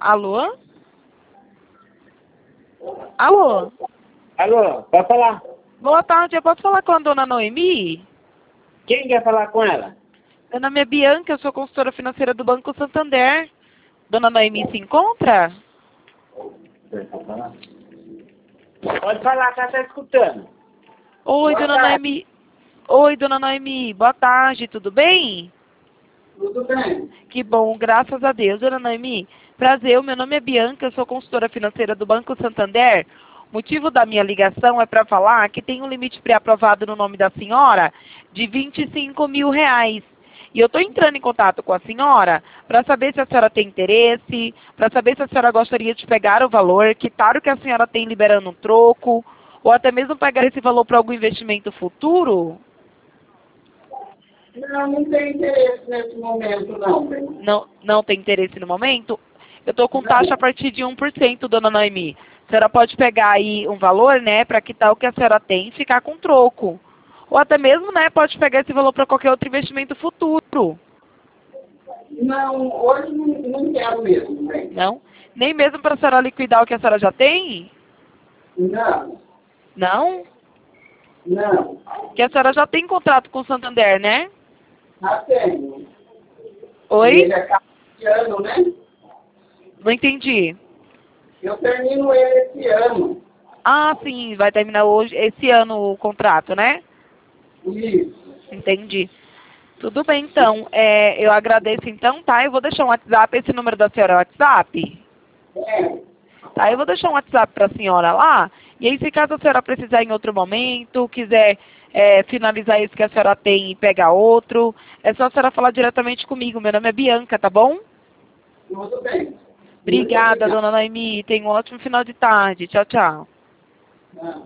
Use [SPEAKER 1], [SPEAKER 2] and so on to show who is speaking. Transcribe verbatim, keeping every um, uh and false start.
[SPEAKER 1] Alô? Alô?
[SPEAKER 2] Alô, pode falar?
[SPEAKER 1] Boa tarde, eu posso falar com a dona Noemi?
[SPEAKER 2] Quem quer falar com ela?
[SPEAKER 1] Meu nome é Bianca, eu sou consultora financeira do Banco Santander. Dona Noemi se encontra?
[SPEAKER 2] Pode falar, que ela está escutando.
[SPEAKER 1] Oi,
[SPEAKER 2] Boa
[SPEAKER 1] dona
[SPEAKER 2] tarde.
[SPEAKER 1] Noemi. Oi, dona Noemi. Boa tarde, tudo bem?
[SPEAKER 2] Tudo bem?
[SPEAKER 1] Que bom, graças a Deus, dona Noemi. Prazer, o meu nome é Bianca, eu sou consultora financeira do Banco Santander. O motivo da minha ligação é para falar que tem um limite pré-aprovado no nome da senhora de vinte e cinco mil reais. E eu estou entrando em contato com a senhora para saber se a senhora tem interesse, para saber se a senhora gostaria de pegar o valor, quitar o que a senhora tem liberando um troco, ou até mesmo pegar esse valor para algum investimento futuro.
[SPEAKER 2] Não, não tem interesse nesse momento, não.
[SPEAKER 1] Não, não tem interesse no momento? Eu estou com taxa a partir de um por cento, dona Noemi. A senhora pode pegar aí um valor, né, para quitar o que a senhora tem e ficar com troco. Ou até mesmo, né, pode pegar esse valor para qualquer outro investimento futuro.
[SPEAKER 2] Não, hoje não, não quero mesmo, bem.
[SPEAKER 1] Não? Nem mesmo para a senhora liquidar o que a senhora já tem?
[SPEAKER 2] Não,
[SPEAKER 1] Não?
[SPEAKER 2] não.
[SPEAKER 1] Que a senhora já tem contrato com o Santander, né?
[SPEAKER 2] Já tenho. E
[SPEAKER 1] Oi?
[SPEAKER 2] ele acaba esse ano, né?
[SPEAKER 1] Não entendi.
[SPEAKER 2] Eu termino ele esse ano.
[SPEAKER 1] Ah, sim, vai terminar hoje, esse ano o contrato, né?
[SPEAKER 2] Isso.
[SPEAKER 1] Entendi. Tudo bem, então. É, eu agradeço, então, tá? Eu vou deixar um WhatsApp. Esse número da senhora é o WhatsApp?
[SPEAKER 2] É.
[SPEAKER 1] Tá, eu vou deixar um WhatsApp para a senhora lá. E aí, se caso a senhora precisar em outro momento, quiser é, finalizar esse que a senhora tem e pegar outro, é só a senhora falar diretamente comigo. Meu nome é Bianca, tá bom?
[SPEAKER 2] Tudo bem.
[SPEAKER 1] Obrigada, dona Noemi. Tenha um ótimo final de tarde. Tchau, tchau.
[SPEAKER 2] Ah.